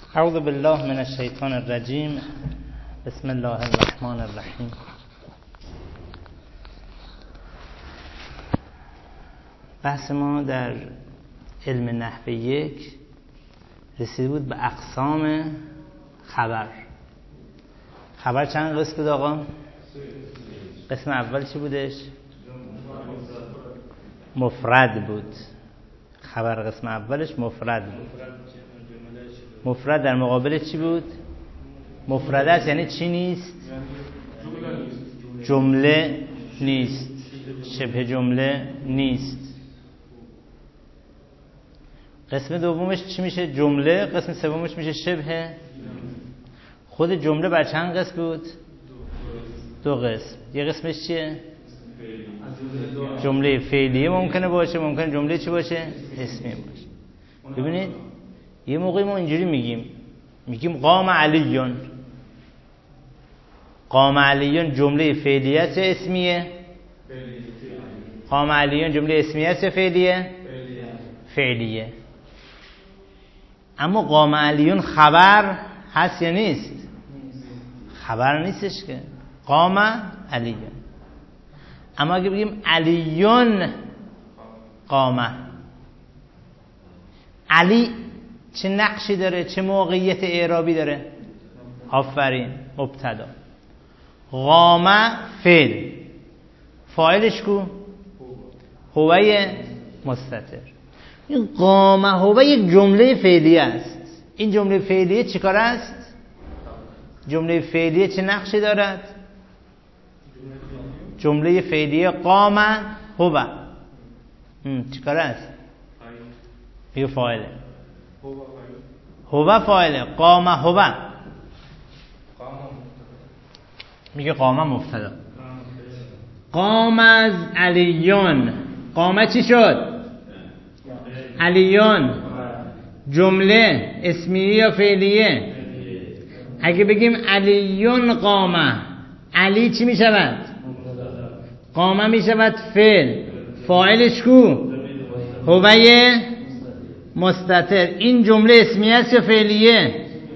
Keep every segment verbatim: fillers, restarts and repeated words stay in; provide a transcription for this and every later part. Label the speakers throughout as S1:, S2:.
S1: اعوذ بالله من الشیطان الرجیم. بسم الله الرحمن الرحیم. بحث ما در علم نحو یک رسیده بود به اقسام خبر. خبر چند قسم بود آقا؟ قسم اول چی بودش؟ مفرد بود. خبر قسم اولش مفرد بود. مفرد در مقابل چی بود؟ مفرد است یعنی چی نیست؟ جمله نیست، شبه جمله نیست. قسم دومش چی میشه؟ جمله. قسم سومش میشه شبه. خود جمله بر چند قسم بود؟ دو قسم. یه قسمش چیه؟ جمله فعلیه ممکنه باشه، ممکنه جمله چی باشه؟ اسمی باشه. ببینید یه موقعی ما اینجوری میگیم میگیم قام علیون. قام علیون جمله فعلیه است یا اسمیه؟ قام علیون جمله اسمیه است یا فعلیه؟ فعلیه. اما قام علیون خبر هست یا نیست؟ خبر نیستش که. قام علیون. اما اگه بگیم علیون قامه، علی چه نقشی داره؟ چه موقعیت اعرابی داره؟ آفرین، مبتدا. قامه فعل، فاعلش کو؟ هوه مستتر. این قامه هوه یک جمله فعلیه است. این جمله فعلیه چی کار است؟ جمله فعلیه چه نقشی دارد؟ جمله فعلیه قامه هوه چی کار است؟ یه فاعله. هوه فاعله. قامه هوه میگه قامه مبتدا. قام از علیون. قامه چی شد؟ علیون جمله اسمیه یا فعلیه؟ اگه بگیم علیون قامه، علی چی میشود؟ قامه میشود فعل. فاعلش کو؟ هوه مستتر. این جمله اسمیه است یا فعلیه؟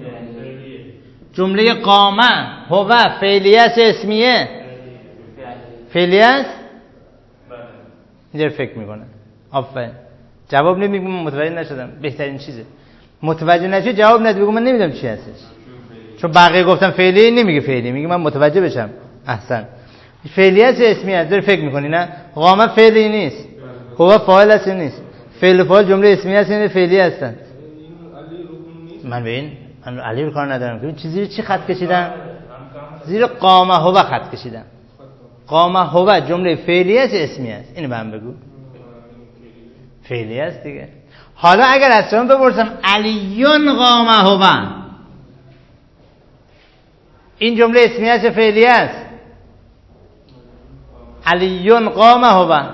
S1: جمله قامه هوه فعلیه است یا اسمیه؟ فعلیه است؟ اینجا فکر میکنه. آفرین. جواب نمیگم متوجه نشدم. بهترین چیزه متوجه نشی جواب ندی، بگو من نمیدونم چی هستش. چون بقیه گفتم فعلیه، نمیگه فعلیه، میگه من متوجه بشم. احسن. فعلیه است یا اسمیه است؟ داری فکر میکنی نه؟ قامه فعلی نیست، هوه فاعل است نیست. فعل و فاعل جمله اسمیه است یا فعلی هستند؟ من ببین من علی رو کار ندارم که چیزی چی خط کشیدم؟ زیر قامه هوه خط کشیدم. قامه هوه جمله فعلی است یا اسمیه است؟ اینو من بگو. فعلی است دیگه. حالا اگر از شما بپرسم علیون قامه هوه، این جمله اسمیه است یا فعلی است؟ علیون قامه هوه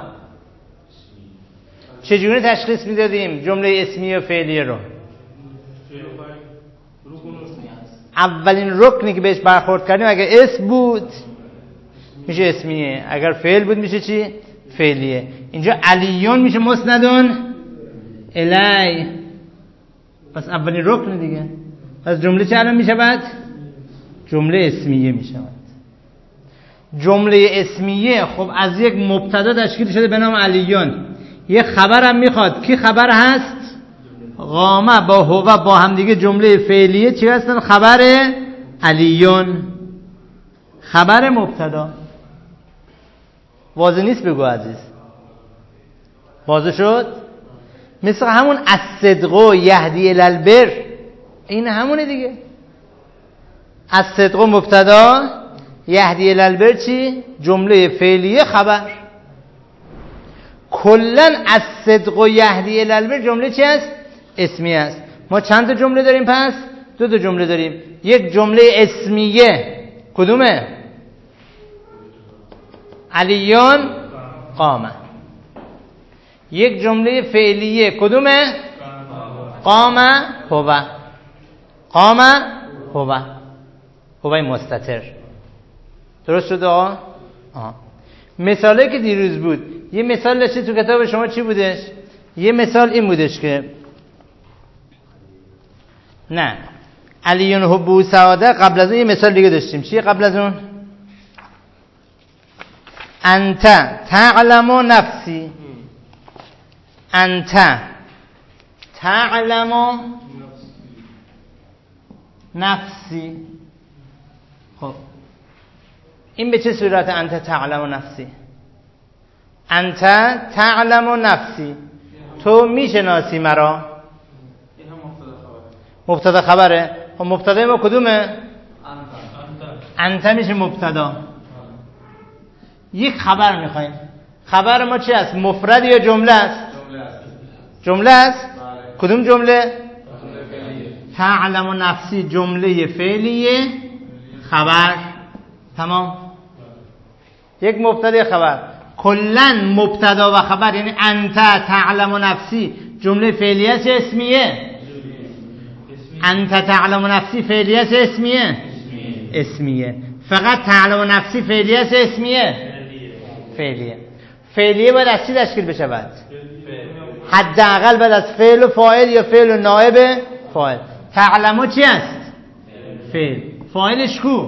S1: چجوری تشخیص میدادیم جمله اسمیه و فعلیه رو؟ اولین رکنی که بهش برخورد کردیم اگر اسم بود میشه اسمیه، اگر فعل بود میشه چی؟ فعلیه. اینجا علیون میشه مسندون الی، پس اولین رکن دیگه. پس جمله چه الان میشود؟ جمله اسمیه میشود. جمله اسمیه خب از یک مبتدا تشکیل شده به نام علیون. یه خبرم میخواد. کی خبر هست؟ قامه با هوه با هم دیگه جمله فعلیه چی هستن؟ خبر علیون، خبر مبتدا. واضح نیست؟ بگو عزیز. واضح شد؟ مثل همون الصدق یهدی الی البر، این همونه دیگه. الصدق مبتدا، یهدی الی البر چی؟ جمله فعلیه خبر. کلن الصدق یهدی الی البر جمله چی است؟ اسمیه است. ما چند تا جمله داریم پس؟ دو تا جمله داریم. یک جمله اسمیه کدومه؟ علیون قامه. یک جمله فعلیه کدومه؟ قامه هوه. قامه هوه هوه مستتر. درست شد آقا؟ آها. مثالی که دیروز بود، یه مثال داشته تو کتاب شما چی بودش؟ یه مثال این بودش که نه علیون حب سعاده. قبل از اون یه مثال دیگه داشتیم. چیه قبل از اون؟ انت تعلم نفسی، انت تعلم نفسی. خب این به چه صورت انت تعلم نفسی؟ انت تعلم نفسی، تو میشناسی مرا. مبتدا خبره. خب مبتدا ما کدومه؟ انت میشه مبتدا. یک خبر میخوایم. خبر ما چی است؟ مفرد یا جمله است؟ جمله است. کدوم جمله؟ تعلم نفسی جمله فعلیه، خبر. تمام. یک مبتدا خبر. کلن مبتدا و خبر یعنی انت تعلم نفسی جمله فعلیه است یا اسمیه؟ انت تعلم نفسی فعلیه است یا اسمیه؟ اسمیه. فقط تعلم نفسی فعلیه است یا اسمیه؟ فعلیه. فعلیه باید از چی تشکیل بشود؟ حداقل بعد از فعل و فاعل یا فعل و نائب فاعل. تعلمو چی است؟ فعل. فاعلش کو؟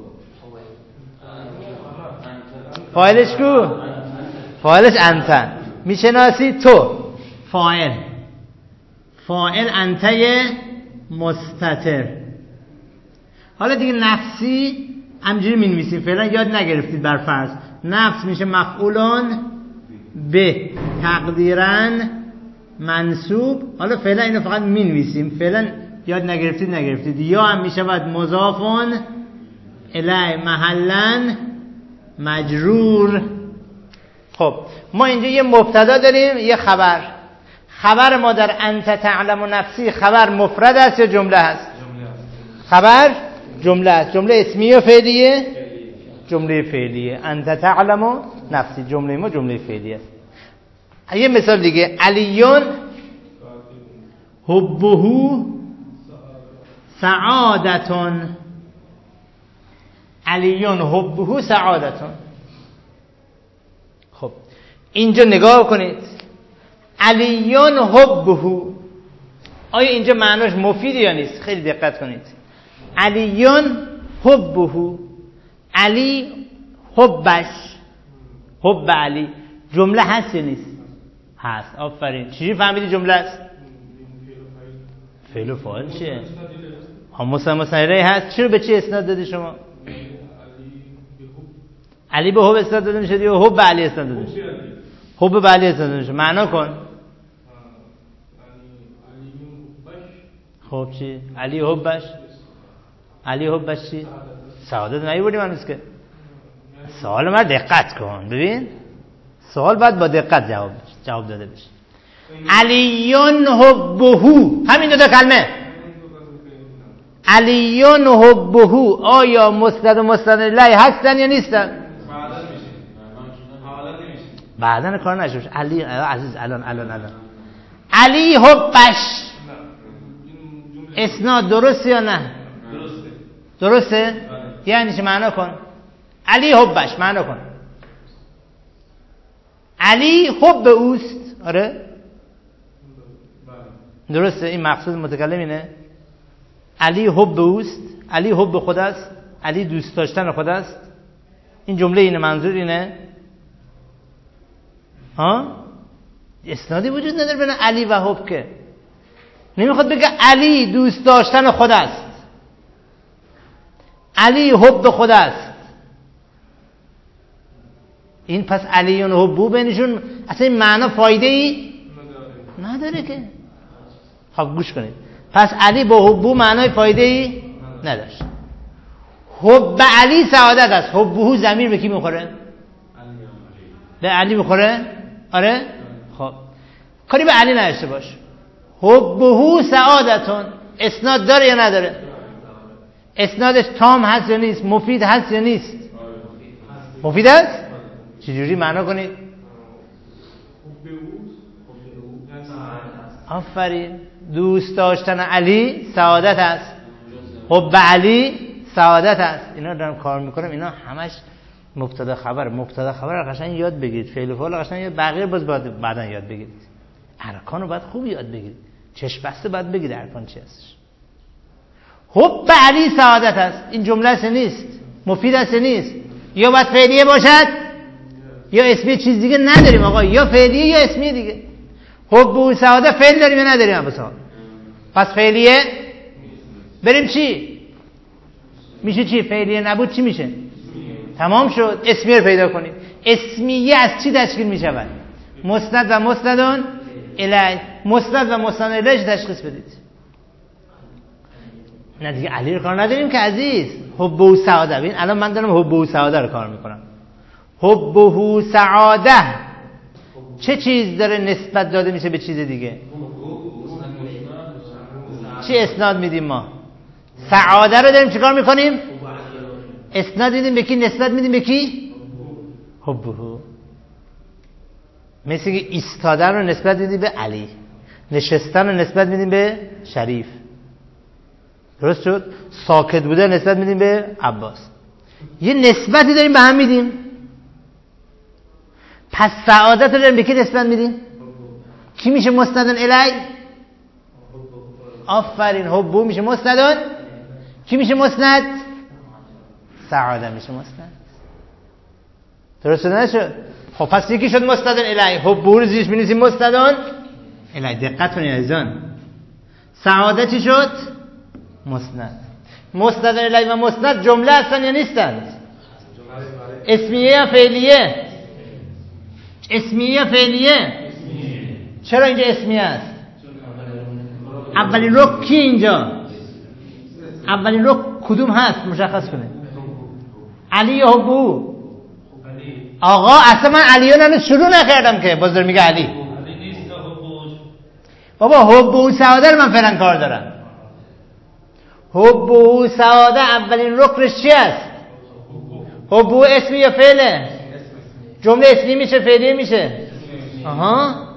S1: فاعلش کو؟ فاعلش انت. میشناسی تو. فاعل فاعل انتای مستتر. حالا دیگه نفسی همجوری می نویسیم، فعلا یاد نگرفتید. بر فرض نفس میشه مفعولان به تقدیراً منصوب. حالا فعلا اینو فقط می نویسیم، فعلا یاد نگرفتید نگرفتید. یا هم میشه باید مضافون الی محلاً مجرور. خب ما اینجا یه مبتدا داریم یه خبر. خبر ما در انت تعلم نفسی خبر مفرد است یا جمله است؟ خبر جمله است. جمله اسمیه و فعلیه؟ جمله فعلیه. انت تعلم نفسی جمله ما جمله فعلیه است. یه مثال دیگه. علیون حبه سعادتون. علیون حبه سعادتون. خب اینجا نگاه کنید. علیون حبه، آیا اینجا معناش مفید یا نیست؟ خیلی دقت کنید. علیون حبه، علی حبش، حب علی جمله هست یا نیست؟ هست. آفرین. چجوری فهمیدی جمله است؟ فعل و فاعل چیه؟ ها مسلم مسنیره هست. چرا به چی اسناد دادی شما؟ علی به حب اسناد داده میشه یا حب علی اسناد داده میشه؟ حب به علی اسناد داده میشه. معنا کن. خب چی؟ علی حبش، علی حبش چی؟ سعادت نیوردیم هنوز که. سوال من دقت کن. ببین سوال باید با دقت جواب جواب داده بشه. علیون حبه، همین دو تا کلمه. علیون حبه آیا مسند و مسند الیه هستن یا نیستن؟ بعدن کار نشه. علی عزیز الان الان الان علی حبش اسناد درسته یا نه؟ درسته. درسته؟ یعنی چه؟ معنا کن. علی حبش معنا کن. علی حب اوست. آره درسته. این مقصود متکلم اینه. علی حب اوست. علی حب خداست. علی دوست داشتن خداست. این جمله اینه، منظور اینه. ها اسنادی وجود نداره بین علی و حب که. نمیخواد بگه علی دوست داشتن خداست، علی حب خداست. این پس علیون حبو بینشون اصلا این معنا فایده ای نداره که. خب گوش کنید. پس علی با حبو معنای فایده ای نداشت. حب علی سعادت است. حبو ضمیر به کی میخوره؟ به علی میخوره؟ آره. خب کاری به علی نداشته باش. حبه سعادتون اسناد داره یا نداره؟ اسنادش تام هست یا نیست؟ مفید هست یا نیست؟ مفید است؟ چجوری معنا کنید؟ آفرین. دوست داشتن علی سعادت است. حب علی سعادت است. اینا دارم کار میکنم. اینا همش مبتدا خبر. مبتدا خبر قشنگ یاد بگیرید. فعل و فاعل قشنگ یاد، بقیه باز بعد بعدن یاد بگیرید. ارکانو باید خوب یاد بگیرید. چشم بسته باید بگید ارکان چی هستش. حب علی سعادت است. این جمله است نیست، مفید است نیست. یا باید فعلیه باشد یا اسمی. چیز دیگه نداریم آقا، یا فعلیه یا اسمی دیگه. حب او سعادت فعل داریم یا نداریم ابو سعاد؟ پس فعلیه بریم چی میشه؟ چی فعلیه نبود چی میشه؟ تمام شد. اسمیه رو پیدا کنید. اسمیه از چی تشکیل میشود؟ مسند و مسندون الی. مسند و مسند الیش تشخیص بدید. نه دیگه علی رو کار نداریم که عزیز. حب و سعاده. ببین الان من دارم حب و سعاده رو کار میکنم. حب و سعاده چه چیز داره نسبت داده میشه به چیز دیگه؟ چی اسناد میدیم ما؟ سعاده رو داریم چیکار میکنیم؟ اسناد میدیم به کی؟ نسبت میدیم به کی؟ حبه. مثل که ایستادن رو نسبت میدیم به علی، نشستن رو نسبت میدیم به شریف، درست شد؟ ساکت بودن نسبت میدیم به عباس. یه نسبتی داریم به هم میدیم. پس سعادت رو داریم به کی نسبت میدیم؟ کی میشه مسندن الی؟ آفرین، حبو میشه مسندن. کی میشه مسند؟ سعاده میشه مسند. درست نشد؟ خب پس یکی شد مسندن الی. حبو رو زیرش می‌نویسیم مسندن الی. دقت کنید عزیزان. سعاده چی شد؟ مسند. مسندن الی و مسند جمله هستن یا نیستند؟ اسمیه یا فعلیه؟ اسمیه یا فعلیه؟ چرا اینجا اسمیه است؟ اولین رکن کی اینجا؟ اولین رکن کدوم هست؟ مشخص کنه. علی یا حبو؟ آقا اصلا من علیو نه شروع نکردم که باز داره میگه علی. بابا حبو سعاده رو من فعلا کار دارم. حبو سعاده اولین رکنش چی است؟ حبو اسمی یا فعله؟ جمله اسمی میشه فعلی میشه؟ آها